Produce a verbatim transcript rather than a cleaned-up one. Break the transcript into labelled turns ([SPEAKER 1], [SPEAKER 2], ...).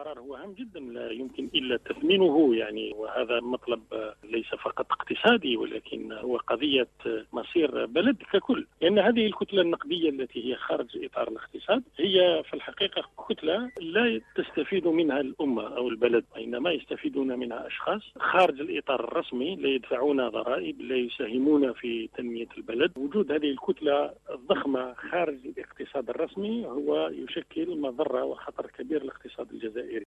[SPEAKER 1] الإطار هو هام جدا، لا يمكن إلا تثمينه يعني، وهذا مطلب ليس فقط اقتصادي ولكن هو قضية مصير بلد ككل، لأن هذه الكتلة النقدية التي هي خارج إطار الاقتصاد هي في الحقيقة كتلة لا تستفيد منها الأمة أو البلد، وإنما يستفيدون منها أشخاص خارج الإطار الرسمي، لا يدفعون ضرائب، لا يساهمون في تنمية البلد. وجود هذه الكتلة الضخمة خارج الاقتصاد الرسمي هو يشكل مضرة وخطر كبير للاقتصاد الجزائري.